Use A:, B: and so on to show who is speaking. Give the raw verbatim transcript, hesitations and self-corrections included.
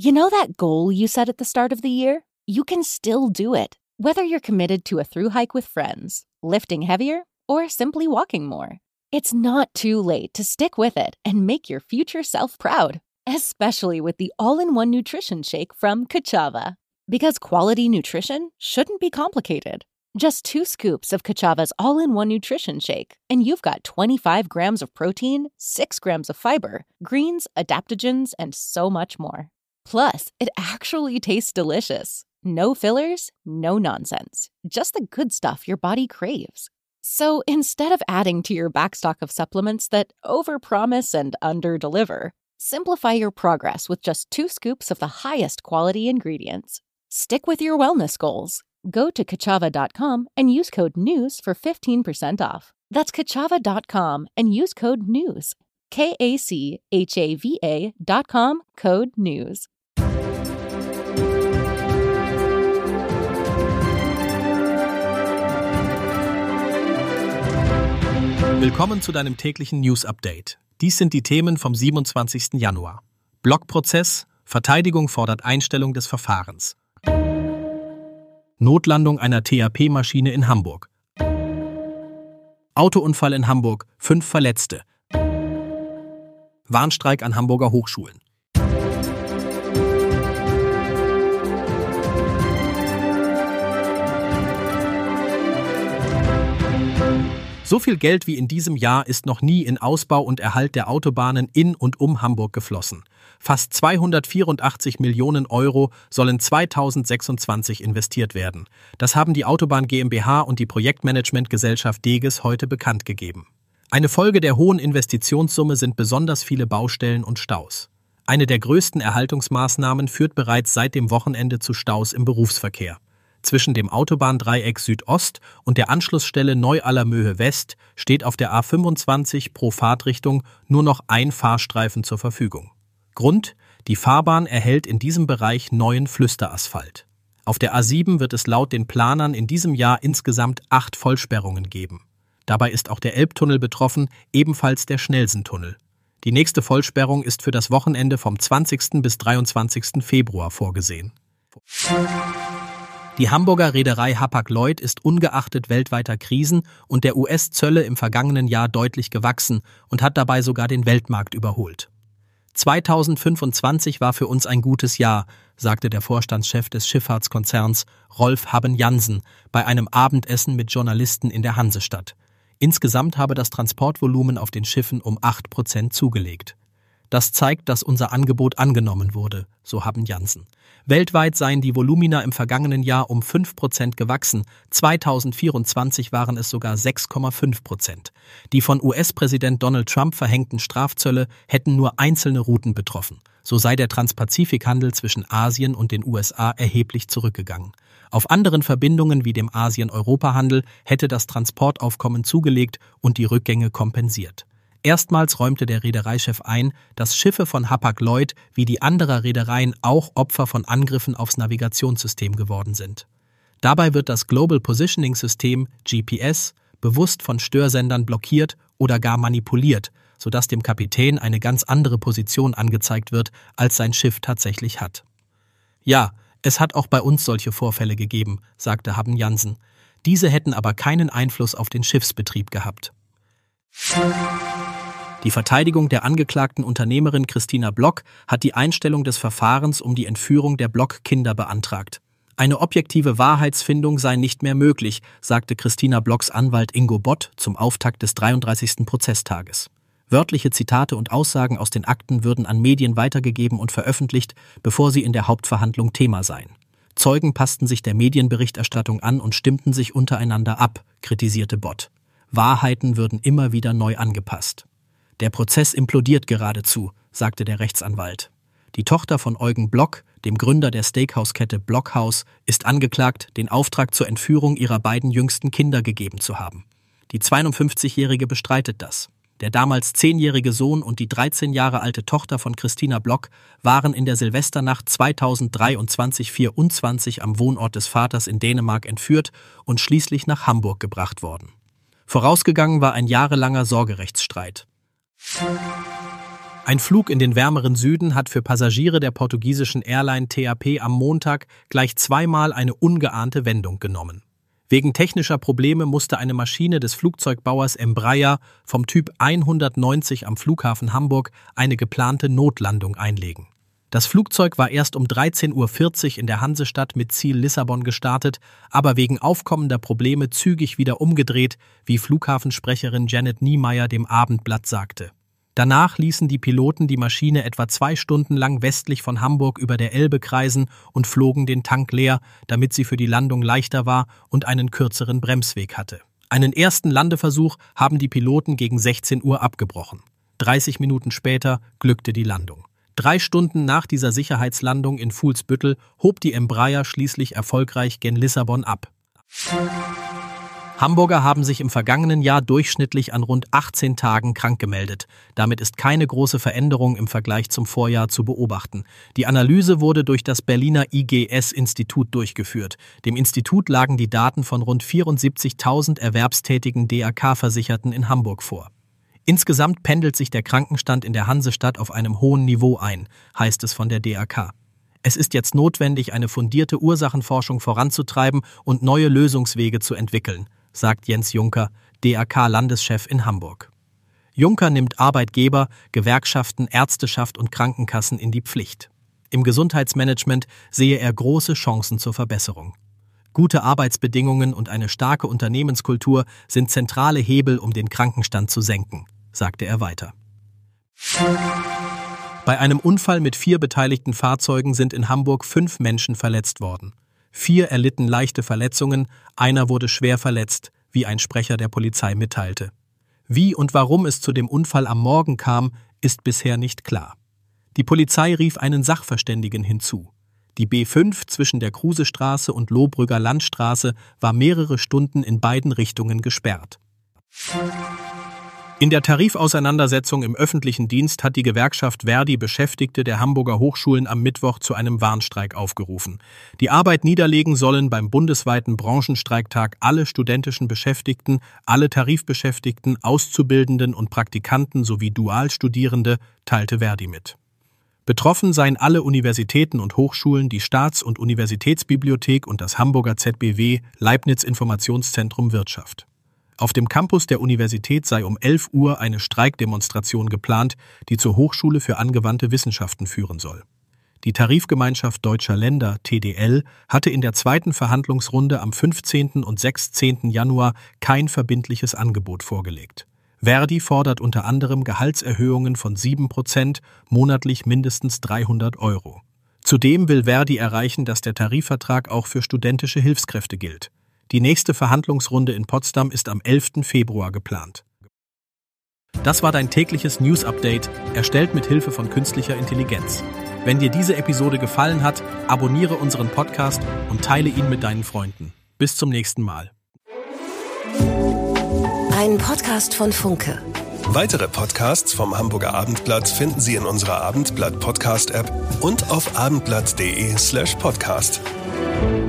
A: You know that goal you set at the start of the year? You can still do it, whether you're committed to a thru hike with friends, lifting heavier, or simply walking more. It's not too late to stick with it and make your future self proud, especially with the all-in-one nutrition shake from Kachava. Because quality nutrition shouldn't be complicated. Just two scoops of Kachava's all-in-one nutrition shake, and you've got twenty-five grams of protein, six grams of fiber, greens, adaptogens, and so much more. Plus, it actually tastes delicious. No fillers, no nonsense. Just the good stuff your body craves. So instead of adding to your backstock of supplements that overpromise and underdeliver, simplify your progress with just two scoops of the highest quality ingredients. Stick with your wellness goals. Go to kachava dot com and use code NEWS for fifteen percent off. That's kachava dot com and use code NEWS. K A C H A V A dot com, code NEWS.
B: Willkommen zu deinem täglichen News-Update. Dies sind die Themen vom siebenundzwanzigsten Januar. Blockprozess, Verteidigung fordert Einstellung des Verfahrens. Notlandung einer T H P-Maschine in Hamburg. Autounfall in Hamburg, fünf Verletzte. Warnstreik an Hamburger Hochschulen. So viel Geld wie in diesem Jahr ist noch nie in Ausbau und Erhalt der Autobahnen in und um Hamburg geflossen. Fast zweihundertvierundachtzig Millionen Euro sollen zweitausendsechsundzwanzig investiert werden. Das haben die Autobahn GmbH und die Projektmanagementgesellschaft Deges heute bekannt gegeben. Eine Folge der hohen Investitionssumme sind besonders viele Baustellen und Staus. Eine der größten Erhaltungsmaßnahmen führt bereits seit dem Wochenende zu Staus im Berufsverkehr. Zwischen dem Autobahndreieck Südost und der Anschlussstelle Neu-Allermöhe West steht auf der A fünfundzwanzig pro Fahrtrichtung nur noch ein Fahrstreifen zur Verfügung. Grund: Die Fahrbahn erhält in diesem Bereich neuen Flüsterasphalt. Auf der A sieben wird es laut den Planern in diesem Jahr insgesamt acht Vollsperrungen geben. Dabei ist auch der Elbtunnel betroffen, ebenfalls der Schnellsentunnel. Die nächste Vollsperrung ist für das Wochenende vom zwanzigsten bis dreiundzwanzigsten Februar vorgesehen. Die Hamburger Reederei Hapag-Lloyd ist ungeachtet weltweiter Krisen und der U S-Zölle im vergangenen Jahr deutlich gewachsen und hat dabei sogar den Weltmarkt überholt. zweitausendfünfundzwanzig war für uns ein gutes Jahr, sagte der Vorstandschef des Schifffahrtskonzerns Rolf Haben-Jansen bei einem Abendessen mit Journalisten in der Hansestadt. Insgesamt habe das Transportvolumen auf den Schiffen um acht Prozent zugelegt. Das zeigt, dass unser Angebot angenommen wurde, so Haben-Jansen. Weltweit seien die Volumina im vergangenen Jahr um fünf Prozent gewachsen, zweitausendvierundzwanzig waren es sogar sechs Komma fünf Prozent. Die von U S-Präsident Donald Trump verhängten Strafzölle hätten nur einzelne Routen betroffen. So sei der Transpazifikhandel zwischen Asien und den U S A erheblich zurückgegangen. Auf anderen Verbindungen wie dem Asien-Europa-Handel hätte das Transportaufkommen zugelegt und die Rückgänge kompensiert. Erstmals räumte der Reedereichef ein, dass Schiffe von Hapag-Lloyd wie die anderer Reedereien auch Opfer von Angriffen aufs Navigationssystem geworden sind. Dabei wird das Global Positioning System, G P S, bewusst von Störsendern blockiert oder gar manipuliert, sodass dem Kapitän eine ganz andere Position angezeigt wird, als sein Schiff tatsächlich hat. Ja, es hat auch bei uns solche Vorfälle gegeben, sagte Haben-Jansen. Diese hätten aber keinen Einfluss auf den Schiffsbetrieb gehabt. Die Verteidigung der angeklagten Unternehmerin Christina Block hat die Einstellung des Verfahrens um die Entführung der Block-Kinder beantragt. Eine objektive Wahrheitsfindung sei nicht mehr möglich, sagte Christina Blocks Anwalt Ingo Bott zum Auftakt des dreiunddreißigsten Prozesstages. Wörtliche Zitate und Aussagen aus den Akten würden an Medien weitergegeben und veröffentlicht, bevor sie in der Hauptverhandlung Thema seien. Zeugen passten sich der Medienberichterstattung an und stimmten sich untereinander ab, kritisierte Bott. Wahrheiten würden immer wieder neu angepasst. Der Prozess implodiert geradezu, sagte der Rechtsanwalt. Die Tochter von Eugen Block, dem Gründer der Steakhouse-Kette Blockhaus, ist angeklagt, den Auftrag zur Entführung ihrer beiden jüngsten Kinder gegeben zu haben. Die zweiundfünfzigjährige bestreitet das. Der damals zehnjährige Sohn und die dreizehn Jahre alte Tochter von Christina Block waren in der Silvesternacht zweitausenddreiundzwanzig vierundzwanzig am Wohnort des Vaters in Dänemark entführt und schließlich nach Hamburg gebracht worden. Vorausgegangen war ein jahrelanger Sorgerechtsstreit. Ein Flug in den wärmeren Süden hat für Passagiere der portugiesischen Airline T A P am Montag gleich zweimal eine ungeahnte Wendung genommen. Wegen technischer Probleme musste eine Maschine des Flugzeugbauers Embraer vom Typ hundertneunzig am Flughafen Hamburg eine geplante Notlandung einlegen. Das Flugzeug war erst um dreizehn Uhr vierzig in der Hansestadt mit Ziel Lissabon gestartet, aber wegen aufkommender Probleme zügig wieder umgedreht, wie Flughafensprecherin Janet Niemeyer dem Abendblatt sagte. Danach ließen die Piloten die Maschine etwa zwei Stunden lang westlich von Hamburg über der Elbe kreisen und flogen den Tank leer, damit sie für die Landung leichter war und einen kürzeren Bremsweg hatte. Einen ersten Landeversuch haben die Piloten gegen sechzehn Uhr abgebrochen. dreißig Minuten später glückte die Landung. Drei Stunden nach dieser Sicherheitslandung in Fuhlsbüttel hob die Embraer schließlich erfolgreich gen Lissabon ab. Hamburger haben sich im vergangenen Jahr durchschnittlich an rund achtzehn Tagen krank gemeldet. Damit ist keine große Veränderung im Vergleich zum Vorjahr zu beobachten. Die Analyse wurde durch das Berliner I G S-Institut durchgeführt. Dem Institut lagen die Daten von rund vierundsiebzigtausend erwerbstätigen D A K-Versicherten in Hamburg vor. Insgesamt pendelt sich der Krankenstand in der Hansestadt auf einem hohen Niveau ein, heißt es von der D A K. Es ist jetzt notwendig, eine fundierte Ursachenforschung voranzutreiben und neue Lösungswege zu entwickeln, sagt Jens Juncker, D A K-Landeschef in Hamburg. Juncker nimmt Arbeitgeber, Gewerkschaften, Ärzteschaft und Krankenkassen in die Pflicht. Im Gesundheitsmanagement sehe er große Chancen zur Verbesserung. Gute Arbeitsbedingungen und eine starke Unternehmenskultur sind zentrale Hebel, um den Krankenstand zu senken, sagte er weiter. Bei einem Unfall mit vier beteiligten Fahrzeugen sind in Hamburg fünf Menschen verletzt worden. Vier erlitten leichte Verletzungen, einer wurde schwer verletzt, wie ein Sprecher der Polizei mitteilte. Wie und warum es zu dem Unfall am Morgen kam, ist bisher nicht klar. Die Polizei rief einen Sachverständigen hinzu. Die B fünf zwischen der Krusestraße und Lohbrügger Landstraße war mehrere Stunden in beiden Richtungen gesperrt. In der Tarifauseinandersetzung im öffentlichen Dienst hat die Gewerkschaft Verdi Beschäftigte der Hamburger Hochschulen am Mittwoch zu einem Warnstreik aufgerufen. Die Arbeit niederlegen sollen beim bundesweiten Branchenstreiktag alle studentischen Beschäftigten, alle Tarifbeschäftigten, Auszubildenden und Praktikanten sowie Dualstudierende, teilte Verdi mit. Betroffen seien alle Universitäten und Hochschulen, die Staats- und Universitätsbibliothek und das Hamburger Z B W Leibniz Informationszentrum Wirtschaft. Auf dem Campus der Universität sei um elf Uhr eine Streikdemonstration geplant, die zur Hochschule für angewandte Wissenschaften führen soll. Die Tarifgemeinschaft Deutscher Länder, T D L, hatte in der zweiten Verhandlungsrunde am fünfzehnten und sechzehnten Januar kein verbindliches Angebot vorgelegt. Verdi fordert unter anderem Gehaltserhöhungen von sieben Prozent, monatlich mindestens dreihundert Euro. Zudem will Verdi erreichen, dass der Tarifvertrag auch für studentische Hilfskräfte gilt. Die nächste Verhandlungsrunde in Potsdam ist am elften Februar geplant. Das war dein tägliches News-Update, erstellt mit Hilfe von künstlicher Intelligenz. Wenn dir diese Episode gefallen hat, abonniere unseren Podcast und teile ihn mit deinen Freunden. Bis zum nächsten Mal.
C: Ein Podcast von Funke.
D: Weitere Podcasts vom Hamburger Abendblatt finden Sie in unserer Abendblatt-Podcast-App und auf abendblatt punkt de slash podcast.